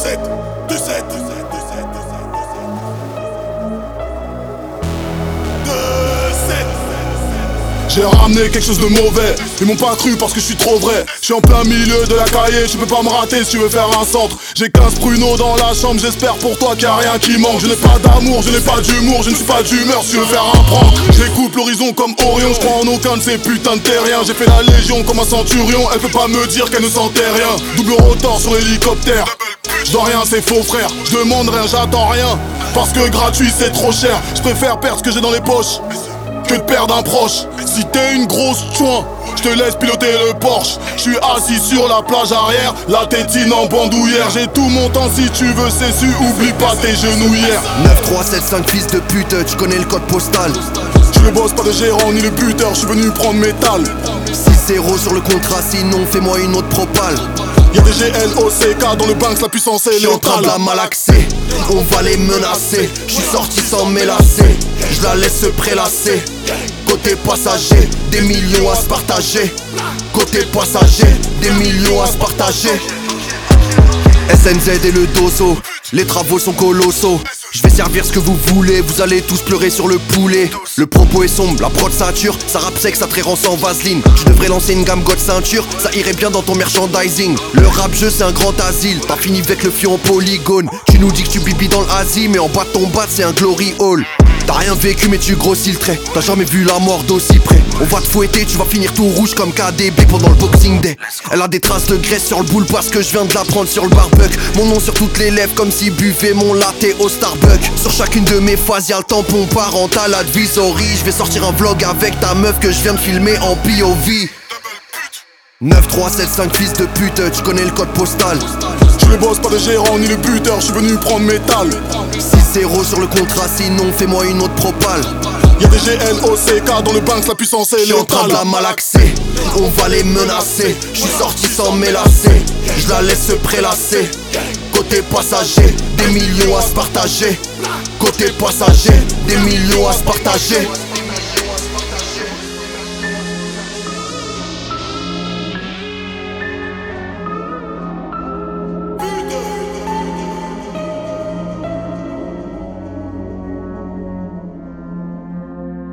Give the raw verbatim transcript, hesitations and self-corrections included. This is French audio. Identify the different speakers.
Speaker 1: sept, deux sept, j'ai ramené quelque chose de mauvais. Ils m'ont pas cru parce que je suis trop vrai. Je suis en plein milieu de la carrière, tu peux pas me rater si tu veux faire un centre. J'ai quinze pruneaux dans la chambre, j'espère pour toi qu'il y a rien qui manque. Je n'ai pas d'amour, je n'ai pas d'humour, je ne suis pas d'humeur si tu veux faire un prank. Je découpe l'horizon comme Orion, je crois en aucun de ces putains de terriens. J'ai fait la légion comme un centurion, elle peut pas me dire qu'elle ne sentait rien. Double rotor sur l'hélicoptère, je dois rien, c'est faux frère. Je demande rien, j'attends rien, parce que gratuit c'est trop cher. Je préfère perdre ce que j'ai dans les poches que de perdre un proche. Si t'es une grosse chouin, je te laisse piloter le Porsche. Je suis assis sur la plage arrière, la tétine en bandoulière. J'ai tout mon temps si tu veux, c'est su, oublie pas tes genouillères.
Speaker 2: Neuf trois sept cinq fils de pute, tu connais le code postal.
Speaker 1: Je le boss, pas de gérant ni le buteur, je suis venu prendre métal.
Speaker 2: Six zéro sur le contrat, sinon fais-moi une autre propale.
Speaker 1: Y'a des G L O C K dans le Banks, la puissance est
Speaker 2: J'suis en train de la malaxer, on va les menacer. J'suis sorti sans m'élasser, j'la laisse se prélasser. Côté passager, des millions à se partager. Côté passager, des millions à se partager. S N Z et le dozo, les travaux sont colossaux. Je vais servir ce que vous voulez, vous allez tous pleurer sur le poulet. Le propos est sombre, la prod sature, ça rappe sec, ça trérant sans vaseline. Je devrais lancer une gamme God ceinture, ça irait bien dans ton merchandising. Le rap jeu c'est un grand asile, t'as fini avec le fion en polygone. Tu nous dis que tu bibis dans l'Asie, mais en bas de ton bat c'est un glory hall. T'as rien vécu mais tu grossis le trait, t'as jamais vu la mort d'aussi près. On va te fouetter, tu vas finir tout rouge comme K D B pendant le Boxing Day. Elle a des traces de graisse sur le boule parce que je viens de la prendre sur le barbecue. Mon nom sur toutes les lèvres comme si buvait mon latte au Starbucks. Sur chacune de mes phases y'a le tampon parental advisory. Je vais sortir un vlog avec ta meuf que je viens de filmer en P O V. Neuf trois sept cinq fils de pute, tu connais le code postal.
Speaker 1: Je le boss, pas de gérant ni le buteur, je suis venu prendre métal.
Speaker 2: Six zéro sur le contrat, sinon fais-moi une autre propale.
Speaker 1: Y'a des G L O C K dans le Banks, la puissance est
Speaker 2: J'suis en train de la malaxer, on va les menacer. J'suis sorti sans m'élasser, j'la laisse se prélasser. Côté passager, des millions à se partager. Côté passager, des millions à se partager.